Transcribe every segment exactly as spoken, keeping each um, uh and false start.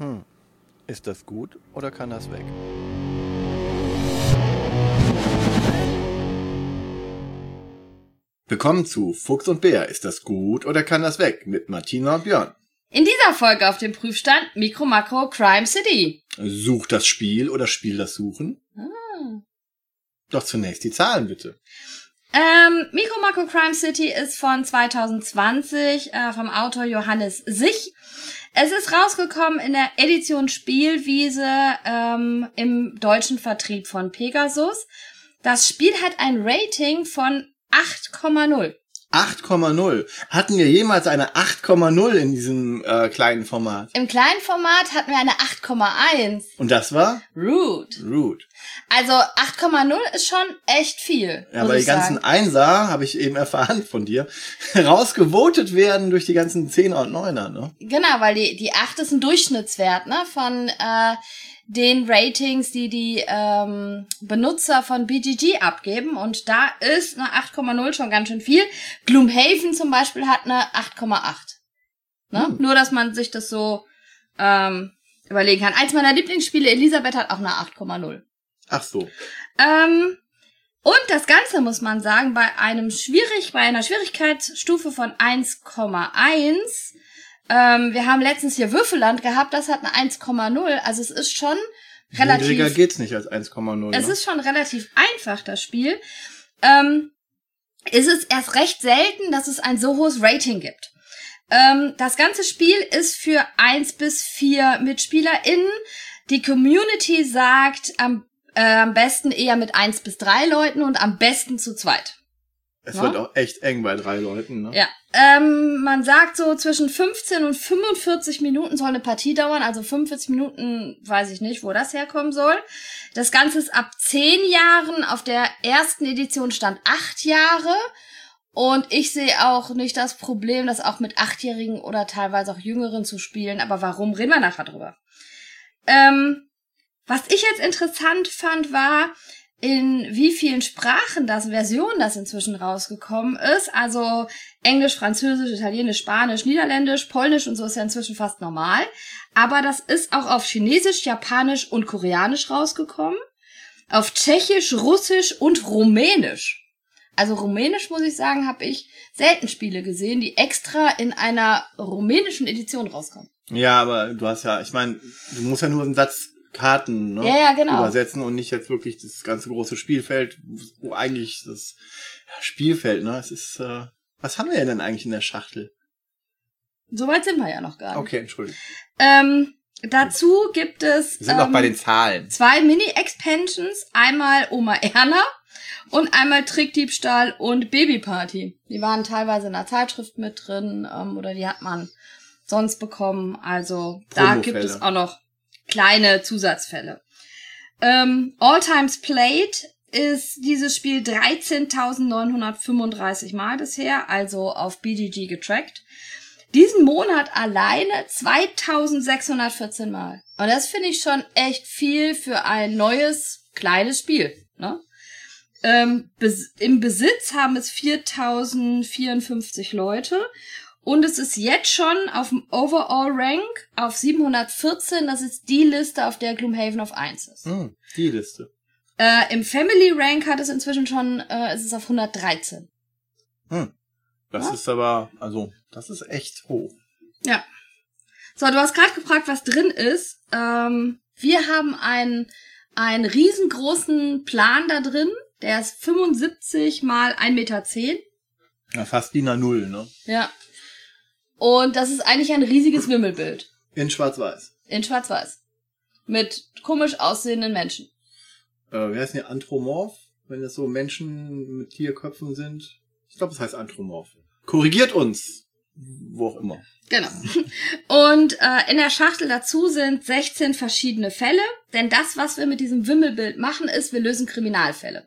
Hm. Ist das gut oder kann das weg? Willkommen zu Fuchs und Bär. Ist das gut oder kann das weg? Mit Martina und Björn. In dieser Folge auf dem Prüfstand Micro Macro Crime City. Such das Spiel oder Spiel das Suchen? Ah. Doch zunächst die Zahlen bitte. Ähm, Micro Macro Crime City ist von zwanzig zwanzig äh, vom Autor Johannes Sich. Es ist rausgekommen in der Edition Spielwiese ähm, im deutschen Vertrieb von Pegasus. Das Spiel hat ein Rating von acht Komma null. acht Komma null. Hatten wir jemals eine acht Komma null in diesem äh, kleinen Format? Im kleinen Format hatten wir eine acht Komma eins. Und das war? Rude. Rude. Also acht Komma null ist schon echt viel. Ja, weil die ganzen sagen. Einser, habe ich eben erfahren von dir, rausgevotet werden durch die ganzen Zehner und Neuner, ne? Genau, weil die die acht ist ein Durchschnittswert, ne, von äh, den Ratings, die die ähm, Benutzer von B G G abgeben. Und da ist eine acht Komma null schon ganz schön viel. Gloomhaven zum Beispiel hat eine acht Komma acht. Ne? Hm. Nur, dass man sich das so ähm, überlegen kann. Eins meiner Lieblingsspiele, Elisabeth, hat auch eine acht Komma null. Ach so. Ähm, und das Ganze muss man sagen, bei einem schwierig, bei einer Schwierigkeitsstufe von eins Komma eins. Ähm, wir haben letztens hier Würfelland gehabt, das hat eine eins Komma null. Also es ist schon relativ... Niedriger geht's nicht als eins Komma null. Es ne? ist schon relativ einfach, das Spiel. Ähm, es ist erst recht selten, dass es ein so hohes Rating gibt. Ähm, das ganze Spiel ist für eins bis vier MitspielerInnen. Die Community sagt am, äh, am besten eher mit eins bis drei Leuten und am besten zu zweit. Es ja? wird auch echt eng bei drei Leuten, ne? Ja. Ähm, man sagt so, zwischen fünfzehn und fünfundvierzig Minuten soll eine Partie dauern. Also fünfundvierzig Minuten, weiß ich nicht, wo das herkommen soll. Das Ganze ist ab zehn Jahren. Auf der ersten Edition stand acht Jahre. Und ich sehe auch nicht das Problem, das auch mit Achtjährigen oder teilweise auch Jüngeren zu spielen. Aber warum, reden wir nachher drüber. Ähm, was ich jetzt interessant fand, war, in wie vielen Sprachen das, Versionen das inzwischen rausgekommen ist. Also Englisch, Französisch, Italienisch, Spanisch, Niederländisch, Polnisch und so ist ja inzwischen fast normal. Aber das ist auch auf Chinesisch, Japanisch und Koreanisch rausgekommen. Auf Tschechisch, Russisch und Rumänisch. Also Rumänisch, muss ich sagen, habe ich selten Spiele gesehen, die extra in einer rumänischen Edition rauskommen. Ja, aber du hast ja, ich meine, du musst ja nur einen Satz Karten, ne, ja, ja, genau. übersetzen und nicht jetzt wirklich das ganze große Spielfeld, wo eigentlich das Spielfeld, ne, es ist, äh, was haben wir denn eigentlich in der Schachtel? Soweit sind wir ja noch gar nicht. Okay, Entschuldigung. Ähm, dazu gibt es wir sind noch ähm, bei den Zahlen. Zwei Mini-Expansions, einmal Oma Erna und einmal Trickdiebstahl und Babyparty. Die waren teilweise in der Zeitschrift mit drin, ähm, oder die hat man sonst bekommen, also da gibt es auch noch kleine Zusatzfälle. Ähm, All Times Played ist dieses Spiel dreizehntausendneunhundertfünfunddreißig Mal bisher, also auf B G G getrackt. Diesen Monat alleine zweitausendsechshundertvierzehn Mal. Und das finde ich schon echt viel für ein neues, kleines Spiel. Ne? Ähm, bes- Im Besitz haben es viertausendvierundfünfzig Leute. Und es ist jetzt schon auf dem Overall-Rank auf siebenhundertvierzehn. Das ist die Liste, auf der Gloomhaven auf eins ist. Hm, die Liste. Äh, Im Family-Rank hat es inzwischen schon, äh, ist es auf hundertdreizehn. Hm. Das ja? ist aber, also, das ist echt hoch. Ja. So, du hast gerade gefragt, was drin ist. Ähm, wir haben einen, einen riesengroßen Plan da drin. Der ist fünfundsiebzig mal ein Meter zehn. Ja, fast D I N A null, ne? Ja. Und das ist eigentlich ein riesiges Wimmelbild. In Schwarz-Weiß. In Schwarz-Weiß. Mit komisch aussehenden Menschen. Äh, wie heißt denn Anthropomorph? Wenn das so Menschen mit Tierköpfen sind? Ich glaube, das heißt Anthropomorph. Korrigiert uns. Wo auch immer. Genau. Und äh, in der Schachtel dazu sind sechzehn verschiedene Fälle. Denn das, was wir mit diesem Wimmelbild machen, ist, wir lösen Kriminalfälle.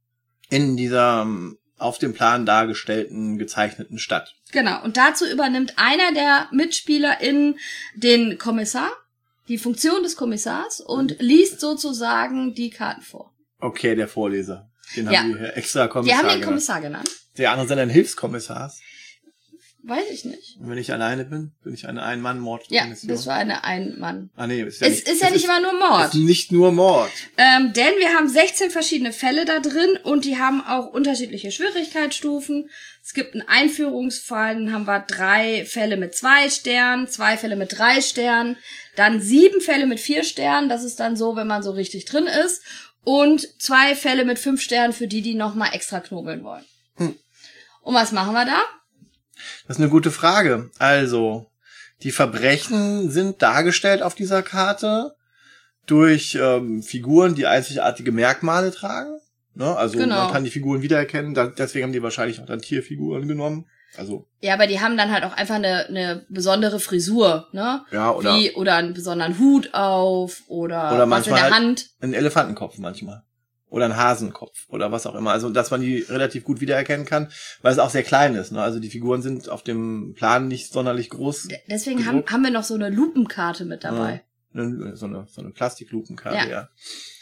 In dieser auf dem Plan dargestellten, gezeichneten Stadt. Genau, und dazu übernimmt einer der MitspielerInnen den Kommissar, die Funktion des Kommissars und liest sozusagen die Karten vor. Okay, der Vorleser. Den ja. haben wir hier extra Kommissar Die haben den genannt. Kommissar genannt. Die anderen sind dann Hilfskommissars. Weiß ich nicht. Und wenn ich alleine bin, bin ich eine Ein-Mann-Mord-Kommission. Ja, das war eine Ein-Mann. Ah, nee, ist ja es nicht, ist ja nicht ist, immer nur Mord. Ist nicht nur Mord. Ähm, denn wir haben sechzehn verschiedene Fälle da drin und die haben auch unterschiedliche Schwierigkeitsstufen. Es gibt einen Einführungsfall, dann haben wir drei Fälle mit zwei Sternen, zwei Fälle mit drei Sternen, dann sieben Fälle mit vier Sternen, das ist dann so, wenn man so richtig drin ist, und zwei Fälle mit fünf Sternen für die, die nochmal extra knobeln wollen. Hm. Und was machen wir da? Das ist eine gute Frage. Also, die Verbrechen sind dargestellt auf dieser Karte durch ähm, Figuren, die einzigartige Merkmale tragen. Ne? Also genau. Man kann die Figuren wiedererkennen, da, deswegen haben die wahrscheinlich auch dann Tierfiguren genommen. Also ja, aber die haben dann halt auch einfach eine, eine besondere Frisur, ne? Ja, oder Wie, oder einen besonderen Hut auf oder, oder was in der halt Hand. Einen Elefantenkopf manchmal. Oder einen Hasenkopf oder was auch immer. Also, dass man die relativ gut wiedererkennen kann, weil es auch sehr klein ist. Ne? Also, die Figuren sind auf dem Plan nicht sonderlich groß. Deswegen haben, haben wir noch so eine Lupenkarte mit dabei. Ja, so eine, so eine Plastiklupenkarte, ja. ja.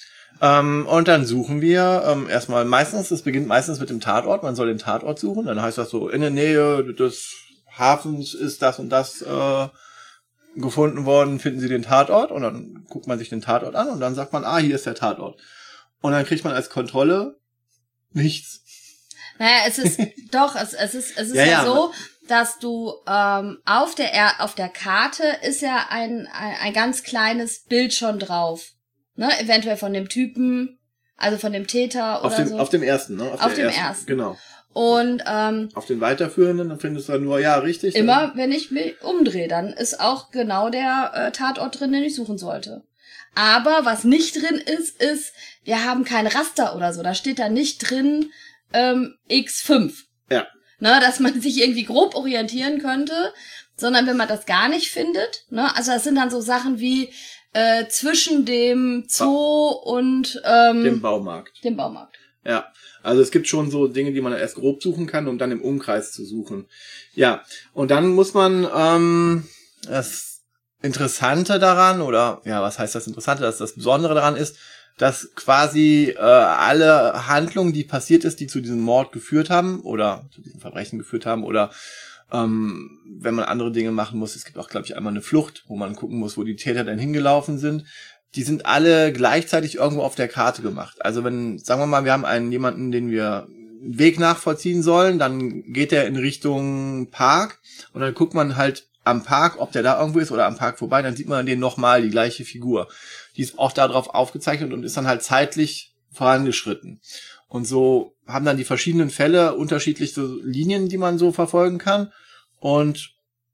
Ähm, und dann suchen wir ähm, erstmal meistens, es beginnt meistens mit dem Tatort. Man soll den Tatort suchen. Dann heißt das so, in der Nähe des Hafens ist das und das äh, gefunden worden, finden Sie den Tatort. Und dann guckt man sich den Tatort an und dann sagt man, ah, hier ist der Tatort. Und dann kriegt man als Kontrolle nichts. Naja, es ist doch, es, es ist, es ist ja, ja, ja so, dass du ähm, auf der auf der Karte ist ja ein, ein ein ganz kleines Bild schon drauf, ne? Eventuell von dem Typen, also von dem Täter auf oder dem, so. Auf dem ersten, ne? Auf, auf dem ersten. ersten. Genau. Und ähm, auf den weiterführenden, dann findest du dann nur, ja, richtig. Immer, dann, wenn ich mich umdrehe, dann ist auch genau der äh, Tatort drin, den ich suchen sollte. Aber was nicht drin ist, ist, wir haben kein Raster oder so. Da steht da nicht drin ähm, X fünf. Ja. Ne, dass man sich irgendwie grob orientieren könnte, sondern wenn man das gar nicht findet. Ne, also das sind dann so Sachen wie äh, zwischen dem Zoo und ähm, dem Baumarkt. Dem Baumarkt. Ja, also es gibt schon so Dinge, die man erst grob suchen kann, um dann im Umkreis zu suchen. Ja, und dann muss man ähm, das Interessante daran, oder ja, was heißt das Interessante, dass das Besondere daran ist, dass quasi äh, alle Handlungen, die passiert ist, die zu diesem Mord geführt haben oder zu diesem Verbrechen geführt haben oder ähm, wenn man andere Dinge machen muss, es gibt auch, glaube ich, einmal eine Flucht, wo man gucken muss, wo die Täter denn hingelaufen sind, die sind alle gleichzeitig irgendwo auf der Karte gemacht. Also wenn, sagen wir mal, wir haben einen jemanden, den wir einen Weg nachvollziehen sollen, dann geht er in Richtung Park und dann guckt man halt am Park, ob der da irgendwo ist oder am Park vorbei, dann sieht man den nochmal, die gleiche Figur. Die ist auch darauf aufgezeichnet und ist dann halt zeitlich vorangeschritten. Und so haben dann die verschiedenen Fälle unterschiedliche Linien, die man so verfolgen kann. Und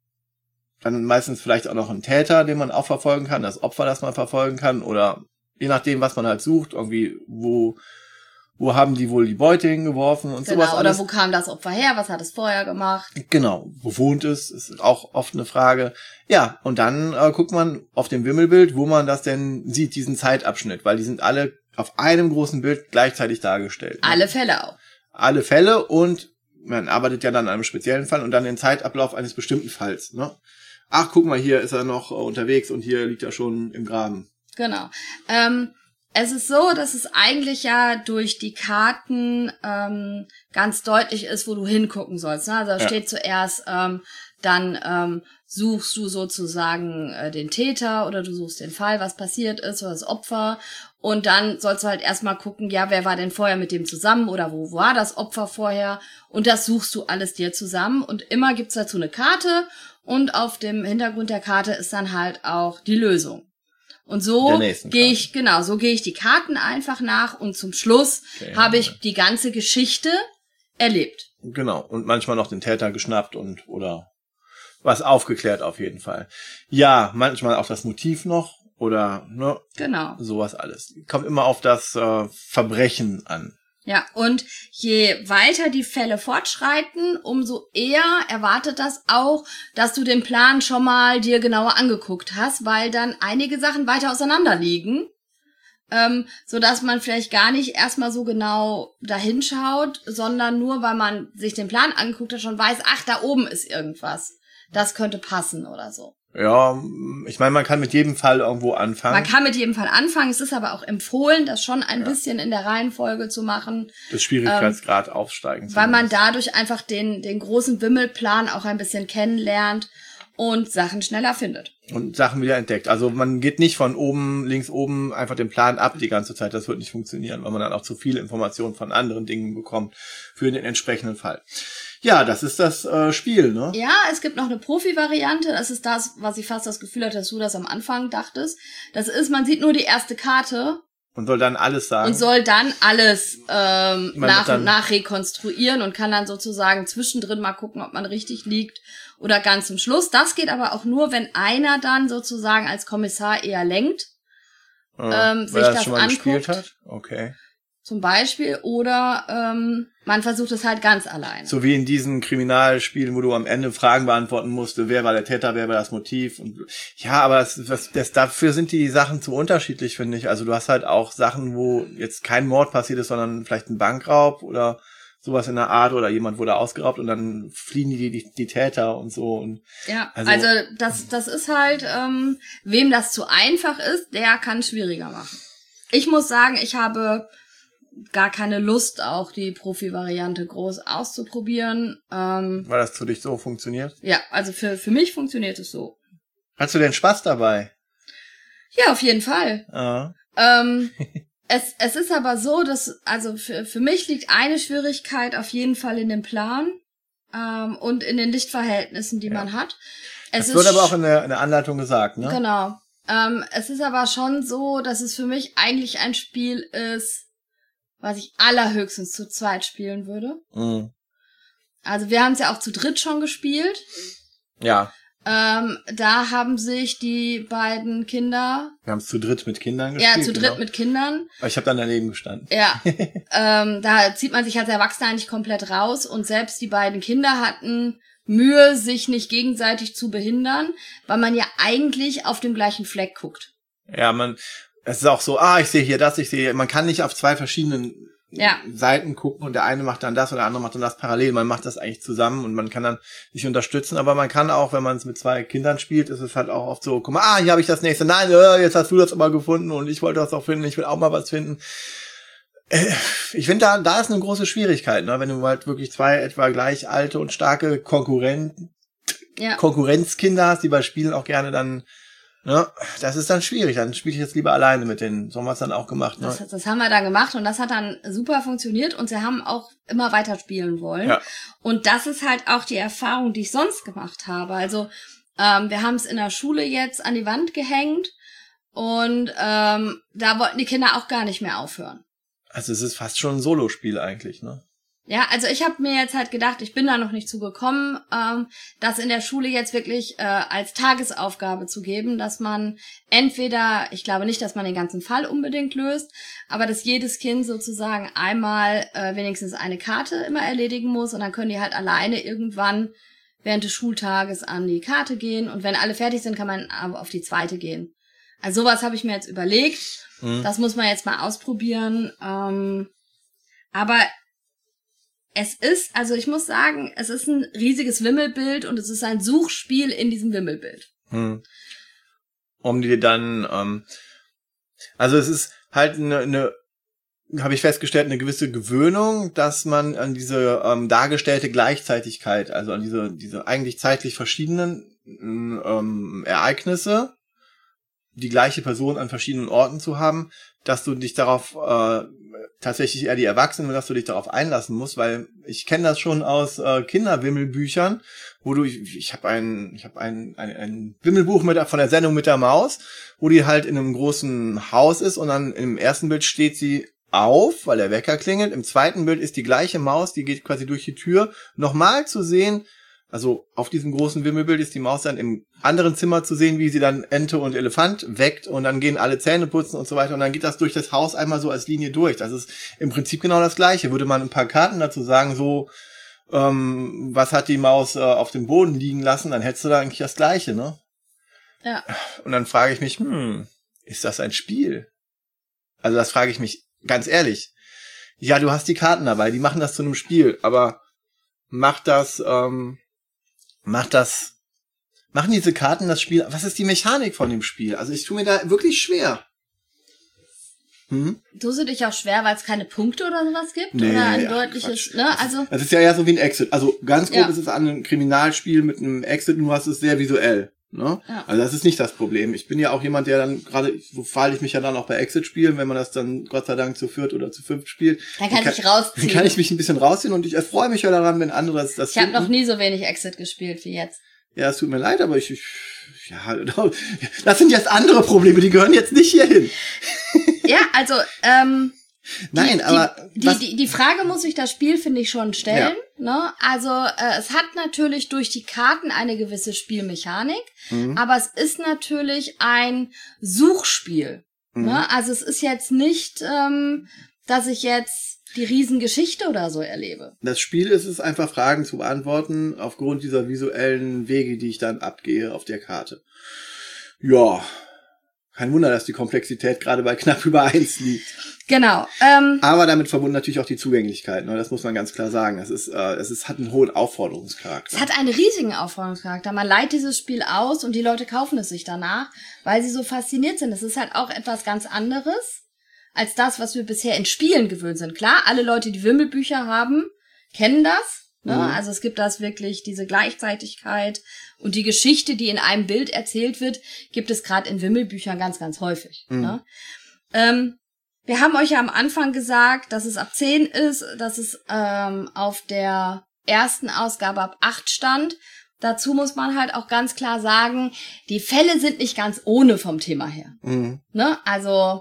dann meistens vielleicht auch noch einen Täter, den man auch verfolgen kann, das Opfer, das man verfolgen kann. Oder je nachdem, was man halt sucht, irgendwie, wo... Wo haben die wohl die Beute hingeworfen und genau, sowas alles. Oder wo kam das Opfer her? Was hat es vorher gemacht? Genau. Wo wohnt es? Ist auch oft eine Frage. Ja, und dann äh, guckt man auf dem Wimmelbild, wo man das denn sieht, diesen Zeitabschnitt. Weil die sind alle auf einem großen Bild gleichzeitig dargestellt. Ne? Alle Fälle auch. Alle Fälle und man arbeitet ja dann an einem speziellen Fall und dann den Zeitablauf eines bestimmten Falls. Ne? Ach, guck mal, hier ist er noch äh, unterwegs und hier liegt er schon im Graben. Genau. Ähm... Es ist so, dass es eigentlich ja durch die Karten ähm, ganz deutlich ist, wo du hingucken sollst. Ne? Also da ja. steht zuerst, ähm, dann ähm, suchst du sozusagen äh, den Täter oder du suchst den Fall, was passiert ist, oder das Opfer. Und dann sollst du halt erstmal gucken, ja, wer war denn vorher mit dem zusammen oder wo war das Opfer vorher? Und das suchst du alles dir zusammen. Und immer gibt's dazu eine Karte und auf dem Hintergrund der Karte ist dann halt auch die Lösung. Und so gehe ich, genau, so gehe ich die Karten einfach nach und zum Schluss okay, habe ich ja. die ganze Geschichte erlebt. Genau. Und manchmal noch den Täter geschnappt und, oder was aufgeklärt auf jeden Fall. Ja, manchmal auch das Motiv noch oder, ne? Genau. Sowas alles. Kommt immer auf das äh, Verbrechen an. Ja, und je weiter die Fälle fortschreiten, umso eher erwartet das auch, dass du den Plan schon mal dir genauer angeguckt hast, weil dann einige Sachen weiter auseinander liegen, ähm, so dass man vielleicht gar nicht erstmal so genau dahin schaut, sondern nur, weil man sich den Plan angeguckt hat, schon weiß, ach, da oben ist irgendwas. Das könnte passen oder so. Ja, ich meine, man kann mit jedem Fall irgendwo anfangen. Man kann mit jedem Fall anfangen. Es ist aber auch empfohlen, das schon ein ja. bisschen in der Reihenfolge zu machen. Das Schwierigkeitsgrad ähm, aufsteigen. Weil man dadurch einfach den, den großen Wimmelplan auch ein bisschen kennenlernt und Sachen schneller findet. Und Sachen wieder entdeckt. Also man geht nicht von oben, links oben einfach den Plan ab die ganze Zeit. Das wird nicht funktionieren, weil man dann auch zu viele Informationen von anderen Dingen bekommt für den entsprechenden Fall. Ja, das ist das äh, Spiel, ne? Ja, es gibt noch eine Profi-Variante. Das ist das, was ich fast das Gefühl hatte, dass du das am Anfang dachtest. Das ist, man sieht nur die erste Karte. Und soll dann alles sagen. Und soll dann alles ähm, nach und nach rekonstruieren und kann dann sozusagen zwischendrin mal gucken, ob man richtig liegt oder ganz zum Schluss. Das geht aber auch nur, wenn einer dann sozusagen als Kommissar eher lenkt, ja, ähm, sich weil er das das schon mal anguckt. gespielt hat. Okay. Zum Beispiel, oder ähm, man versucht es halt ganz alleine. So wie in diesen Kriminalspielen, wo du am Ende Fragen beantworten musst, wer war der Täter, wer war das Motiv. Und ja, aber das, das, das, dafür sind die Sachen zu unterschiedlich, finde ich. Also du hast halt auch Sachen, wo jetzt kein Mord passiert ist, sondern vielleicht ein Bankraub oder sowas in der Art, oder jemand wurde ausgeraubt und dann fliehen die, die, die Täter und so. Und ja, also, also das, das ist halt, ähm, wem das zu einfach ist, der kann es schwieriger machen. Ich muss sagen, ich habe gar keine Lust, auch die Profi-Variante groß auszuprobieren. Ähm, Weil das für dich so funktioniert? Ja, also für für mich funktioniert es so. Hast du denn Spaß dabei? Ja, auf jeden Fall. Ah. Ähm, es es ist aber so, dass, also für für mich liegt eine Schwierigkeit auf jeden Fall in dem Plan ähm, und in den Lichtverhältnissen, die ja. man hat. Es das wird aber auch in der, in der Anleitung gesagt, ne? Genau. Ähm, es ist aber schon so, dass es für mich eigentlich ein Spiel ist, was ich allerhöchstens zu zweit spielen würde. Mhm. Also wir haben es ja auch zu dritt schon gespielt. Ja. Ähm, da haben sich die beiden Kinder... Wir haben es zu dritt mit Kindern gespielt. Ja, zu dritt genau. mit Kindern. Ich habe dann daneben gestanden. Ja. ähm, da zieht man sich als Erwachsener eigentlich komplett raus. Und selbst die beiden Kinder hatten Mühe, sich nicht gegenseitig zu behindern, weil man ja eigentlich auf dem gleichen Fleck guckt. Ja, man... Es ist auch so, ah, ich sehe hier das, ich sehe hier. Man kann nicht auf zwei verschiedenen ja. Seiten gucken und der eine macht dann das und der andere macht dann das parallel. Man macht das eigentlich zusammen und man kann dann sich unterstützen. Aber man kann auch, wenn man es mit zwei Kindern spielt, ist es halt auch oft so, guck mal, ah, hier habe ich das nächste. Nein, äh, jetzt hast du das aber gefunden und ich wollte das auch finden. Ich will auch mal was finden. Äh, ich finde, da, da ist eine große Schwierigkeit, ne? Wenn du halt wirklich zwei etwa gleich alte und starke Konkurrenten, ja. Konkurrenzkinder hast, die bei Spielen auch gerne dann ja, das ist dann schwierig. Dann spiele ich jetzt lieber alleine mit denen. So haben wir es dann auch gemacht. Ne? Das, das haben wir dann gemacht und das hat dann super funktioniert und sie haben auch immer weiter spielen wollen. Ja. Und das ist halt auch die Erfahrung, die ich sonst gemacht habe. Also ähm, wir haben es in der Schule jetzt an die Wand gehängt und ähm, da wollten die Kinder auch gar nicht mehr aufhören. Also es ist fast schon ein Solospiel eigentlich, ne? Ja, also ich habe mir jetzt halt gedacht, ich bin da noch nicht zu gekommen, ähm, das in der Schule jetzt wirklich äh, als Tagesaufgabe zu geben, dass man entweder, ich glaube nicht, dass man den ganzen Fall unbedingt löst, aber dass jedes Kind sozusagen einmal äh, wenigstens eine Karte immer erledigen muss und dann können die halt alleine irgendwann während des Schultages an die Karte gehen und wenn alle fertig sind, kann man aber auf die zweite gehen. Also sowas habe ich mir jetzt überlegt, mhm. das muss man jetzt mal ausprobieren, ähm, aber es ist, also ich muss sagen, es ist ein riesiges Wimmelbild und es ist ein Suchspiel in diesem Wimmelbild. Hm. Um die dann, ähm, also es ist halt eine, eine habe ich festgestellt, eine gewisse Gewöhnung, dass man an diese ähm, dargestellte Gleichzeitigkeit, also an diese diese eigentlich zeitlich verschiedenen ähm, Ereignisse, die gleiche Person an verschiedenen Orten zu haben, dass du dich darauf äh, tatsächlich eher die Erwachsenen, dass du dich darauf einlassen musst, weil ich kenne das schon aus äh, Kinderwimmelbüchern, wo du ich, ich habe ein ich habe ein, ein ein Wimmelbuch mit von der Sendung mit der Maus, wo die halt in einem großen Haus ist und dann im ersten Bild steht sie auf, weil der Wecker klingelt, im zweiten Bild ist die gleiche Maus, die geht quasi durch die Tür, nochmal zu sehen. Also auf diesem großen Wimmelbild ist die Maus dann im anderen Zimmer zu sehen, wie sie dann Ente und Elefant weckt und dann gehen alle Zähne putzen und so weiter und dann geht das durch das Haus einmal so als Linie durch. Das ist im Prinzip genau das Gleiche. Würde man ein paar Karten dazu sagen, so ähm, was hat die Maus äh, auf dem Boden liegen lassen, dann hättest du da eigentlich das Gleiche, ne? Ja. Und dann frage ich mich, hm, ist das ein Spiel? Also das frage ich mich ganz ehrlich. Ja, du hast die Karten dabei, die machen das zu einem Spiel, aber macht das... Ähm, Macht das, machen diese Karten das Spiel, was ist die Mechanik von dem Spiel? Also ich tue mir da wirklich schwer. Hm? Tust du dich auch schwer, weil es keine Punkte oder sowas gibt? Nee, oder ein ach, deutliches, Quatsch. ne? Also. Das ist ja eher so wie ein Exit. Also ganz grob Ja. ist es an einem Kriminalspiel mit einem Exit, nur hast es sehr visuell. Ne? Ja. Also das ist nicht das Problem. Ich bin ja auch jemand, der dann gerade, so verhalte ich mich ja dann auch bei Exit-Spielen, wenn man das dann Gott sei Dank zu viert oder zu fünft spielt. Dann kann ich rausziehen. Dann kann ich mich ein bisschen rausziehen und ich erfreue mich ja daran, wenn andere das das Ich habe finden. noch nie so wenig Exit gespielt wie jetzt. Ja, es tut mir leid, aber ich, ich ja, das sind jetzt andere Probleme, die gehören jetzt nicht hierhin. Ja, also, ähm, Nein, die, aber die, was, die, die, die Frage muss sich das Spiel, finde ich, schon stellen. Ne? Also äh, es hat natürlich durch die Karten eine gewisse Spielmechanik, mhm. aber es ist natürlich ein Suchspiel. Mhm. Ne? Also es ist jetzt nicht, ähm, dass ich jetzt die Riesengeschichte oder so erlebe. Das Spiel ist es einfach, Fragen zu beantworten aufgrund dieser visuellen Wege, die ich dann abgehe auf der Karte. Ja, kein Wunder, dass die Komplexität gerade bei knapp über eins liegt. Genau. Ähm, Aber damit verbunden natürlich auch die Zugänglichkeit. Ne? Das muss man ganz klar sagen. Es ist, äh, es ist, hat einen hohen Aufforderungscharakter. Es hat einen riesigen Aufforderungscharakter. Man leiht dieses Spiel aus und die Leute kaufen es sich danach, weil sie so fasziniert sind. Es ist halt auch etwas ganz anderes als das, was wir bisher in Spielen gewöhnt sind. Klar, alle Leute, die Wimmelbücher haben, kennen das. Ne? Mhm. Also es gibt das wirklich, diese Gleichzeitigkeit und die Geschichte, die in einem Bild erzählt wird, gibt es gerade in Wimmelbüchern ganz, ganz häufig. Mhm. Ne? Ähm, wir haben euch ja am Anfang gesagt, dass es ab zehn ist, dass es ähm, auf der ersten Ausgabe ab acht stand. Dazu muss man halt auch ganz klar sagen, die Fälle sind nicht ganz ohne vom Thema her. Mhm. Ne? Also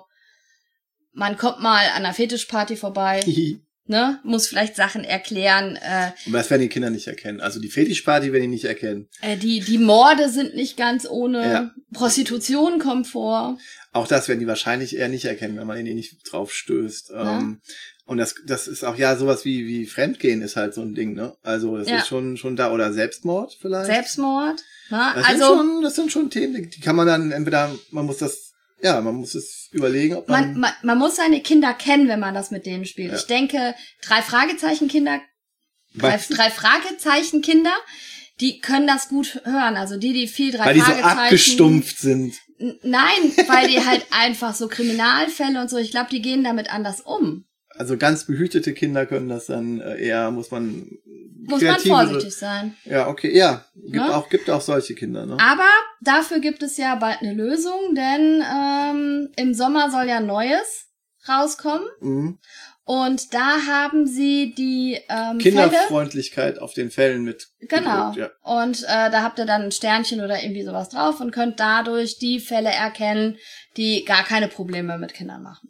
man kommt mal an einer Fetischparty vorbei, ne? Muss vielleicht Sachen erklären. Äh, Aber das werden die Kinder nicht erkennen. Also die Fetischparty werden die nicht erkennen. äh, die die Morde sind nicht ganz ohne. Ja. Prostitution kommt vor. Auch das werden die wahrscheinlich eher nicht erkennen, wenn man ihnen nicht drauf stößt. Ja. Ähm, und das, das ist auch ja sowas wie, wie Fremdgehen ist halt so ein Ding, ne? Also das Ja. ist schon, schon da. Oder Selbstmord vielleicht. Selbstmord. Ne? Das, Also sind schon, das sind schon Themen, die, die kann man dann entweder, man muss das, ja, man muss es überlegen, ob man... man, man, man muss seine Kinder kennen, wenn man das mit denen spielt. Ja. Ich denke, drei Fragezeichen Kinder, drei, Weißt du? drei Fragezeichen Kinder, die können das gut hören. Also die, die viel drei weil die so Fragezeichen. abgestumpft sind. N- Nein, weil die halt einfach so Kriminalfälle und so, ich glaube, die gehen damit anders um. Also ganz behütete Kinder können das dann äh, eher, muss man... Muss man kreativere- vorsichtig sein. Ja, okay, ja. Gibt Ne? auch, gibt auch solche Kinder, ne? Aber dafür gibt es ja bald eine Lösung, denn ähm, im Sommer soll ja Neues rauskommen. Mhm. Und da haben sie die ähm, Fälle. Kinderfreundlichkeit auf den Fällen mit. Genau. gedrückt, Und äh, da habt ihr dann ein Sternchen oder irgendwie sowas drauf und könnt dadurch die Fälle erkennen, die gar keine Probleme mit Kindern machen.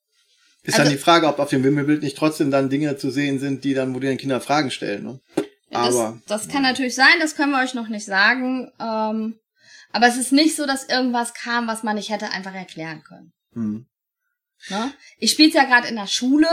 Ist Also- dann die Frage, ob auf dem Wimmelbild nicht trotzdem dann Dinge zu sehen sind, die dann, wo die den Kinder Fragen stellen, ne? Aber. Das, das kann natürlich sein, das können wir euch noch nicht sagen. Ähm, aber es ist nicht so, dass irgendwas kam, was man nicht hätte einfach erklären können. Hm. Ne? Ich spiele es ja gerade in der Schule,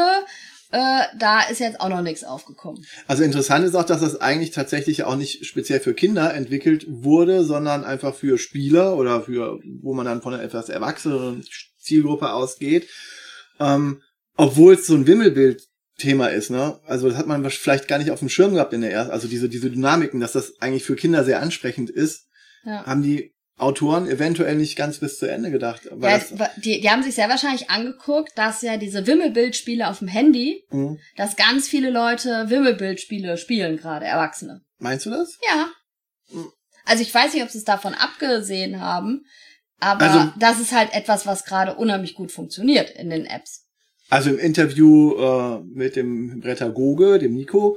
äh, da ist jetzt auch noch nichts aufgekommen. Also interessant ist auch, dass das eigentlich tatsächlich auch nicht speziell für Kinder entwickelt wurde, sondern einfach für Spieler oder für, wo man dann von einer etwas erwachseneren Zielgruppe ausgeht. Ähm, obwohl es so ein Wimmelbild-Thema ist, ne? Also das hat man vielleicht gar nicht auf dem Schirm gehabt in der ersten, also diese, diese Dynamiken, dass das eigentlich für Kinder sehr ansprechend ist, Ja. haben die Autoren eventuell nicht ganz bis zu Ende gedacht. Weil Ja, das, die, die haben sich sehr wahrscheinlich angeguckt, dass ja diese Wimmelbildspiele auf dem Handy, Mhm. dass ganz viele Leute Wimmelbildspiele spielen gerade, Erwachsene. Meinst du das? Ja. Also ich weiß nicht, ob sie es davon abgesehen haben, aber Also- das ist halt etwas, was gerade unheimlich gut funktioniert in den Apps. Also im Interview äh, mit dem Prädagoge, dem Nico,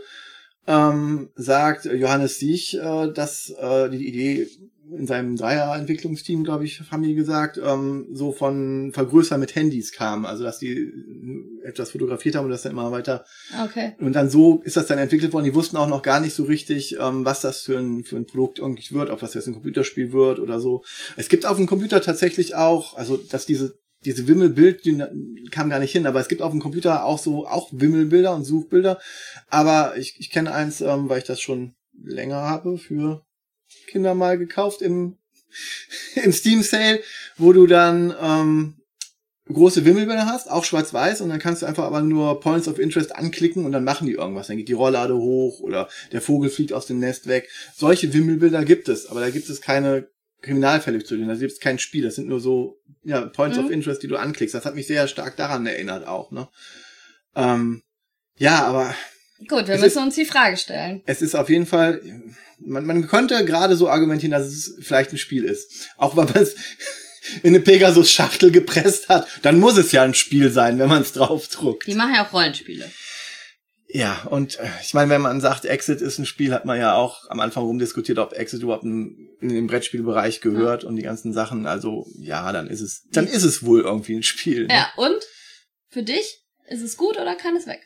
ähm, sagt Johannes Siech, äh, dass äh, die Idee in seinem Dreier-Entwicklungsteam, glaube ich, haben die gesagt, ähm, so von Vergrößern mit Handys kam. Also dass die etwas fotografiert haben und das dann immer weiter. Okay. Und dann so ist das dann entwickelt worden. Die wussten auch noch gar nicht so richtig, ähm, was das für ein, für ein Produkt irgendwie wird, ob das jetzt ein Computerspiel wird oder so. Es gibt auf dem Computer tatsächlich auch, also dass diese diese Wimmelbild die kam gar nicht hin, aber es gibt auf dem Computer auch so auch Wimmelbilder und Suchbilder. Aber ich, ich kenne eins, ähm, weil ich das schon länger habe, für Kinder mal gekauft im im Steam Sale, wo du dann ähm, große Wimmelbilder hast, auch schwarz-weiß, und dann kannst du einfach aber nur Points of Interest anklicken und dann machen die irgendwas. Dann geht die Rolllade hoch oder der Vogel fliegt aus dem Nest weg. Solche Wimmelbilder gibt es, aber da gibt es keine Kriminalfälle zu denen, da gibt es kein Spiel. Das sind nur so ja Points mhm. of Interest, die du anklickst. Das hat mich sehr stark daran erinnert auch. Ne? Ähm, ja, aber... Gut, wir müssen ist, uns die Frage stellen. Es ist auf jeden Fall... Man, man könnte gerade so argumentieren, dass es vielleicht ein Spiel ist. Auch wenn man es in eine Pegasus-Schachtel gepresst hat, dann muss es ja ein Spiel sein, wenn man es draufdruckt. Die machen ja auch Rollenspiele. Ja, und ich meine, wenn man sagt, Exit ist ein Spiel, hat man ja auch am Anfang rumdiskutiert, ob Exit überhaupt in, in den Brettspielbereich gehört ja. und die ganzen Sachen. Also ja, dann ist es, dann ist es wohl irgendwie ein Spiel. Ne? Ja, und für dich, ist es gut oder kann es weg?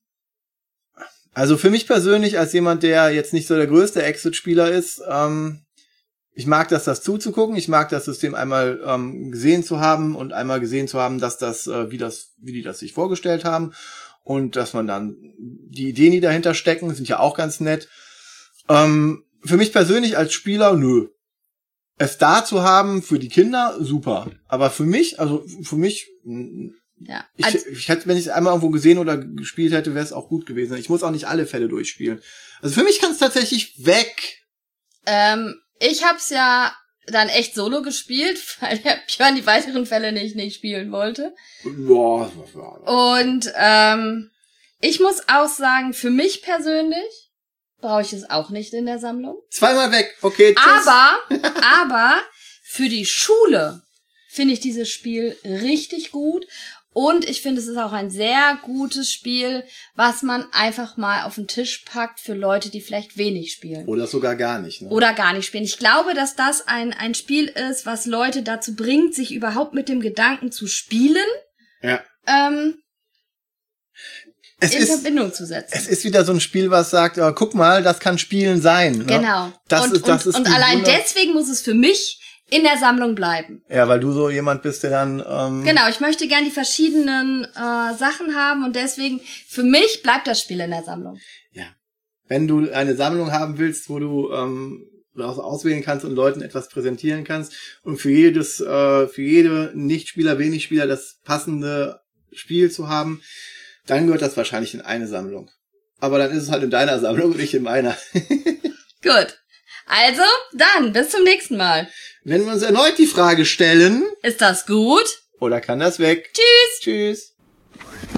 Also für mich persönlich, als jemand, der jetzt nicht so der größte Exit-Spieler ist, ähm, ich mag das, das zuzugucken. Ich mag das System einmal ähm, gesehen zu haben und einmal gesehen zu haben, dass das, äh, wie das, wie die das sich vorgestellt haben und dass man dann die Ideen, die dahinter stecken, sind ja auch ganz nett. Ähm, für mich persönlich als Spieler, nö. Es da zu haben für die Kinder, super. Aber für mich, also für mich Ja. Ich, ich hätte, wenn ich es einmal irgendwo gesehen oder gespielt hätte, wäre es auch gut gewesen. Ich muss auch nicht alle Fälle durchspielen. Also für mich kann es tatsächlich weg. Ähm, ich hab's ja dann echt solo gespielt, weil der Björn die weiteren Fälle nicht, nicht spielen wollte. Boah. Und ähm, ich muss auch sagen, für mich persönlich brauche ich es auch nicht in der Sammlung. Zweimal weg, okay, tschüss. Aber, aber für die Schule finde ich dieses Spiel richtig gut. Und ich finde, es ist auch ein sehr gutes Spiel, was man einfach mal auf den Tisch packt für Leute, die vielleicht wenig spielen. Oder sogar gar nicht. Ne? Oder gar nicht spielen. Ich glaube, dass das ein ein Spiel ist, was Leute dazu bringt, sich überhaupt mit dem Gedanken zu spielen, ja. ähm, es in ist, Verbindung zu setzen. Es ist wieder so ein Spiel, was sagt, oh, guck mal, das kann Spielen sein. Ne? Genau. Das und ist, das und, ist und allein Wunder. Deswegen muss es für mich in der Sammlung bleiben. Ja, weil du so jemand bist, der dann... Ähm Genau, ich möchte gern die verschiedenen äh, Sachen haben und deswegen, für mich bleibt das Spiel in der Sammlung. Ja. Wenn du eine Sammlung haben willst, wo du ähm, auswählen kannst und Leuten etwas präsentieren kannst und für jedes, äh, für jede Nicht-Spieler, Wenig-Spieler das passende Spiel zu haben, dann gehört das wahrscheinlich in eine Sammlung. Aber dann ist es halt in deiner Sammlung und nicht in meiner. Gut. Also, dann, bis zum nächsten Mal. Wenn wir uns erneut die Frage stellen... Ist das gut? Oder kann das weg? Tschüss. Tschüss.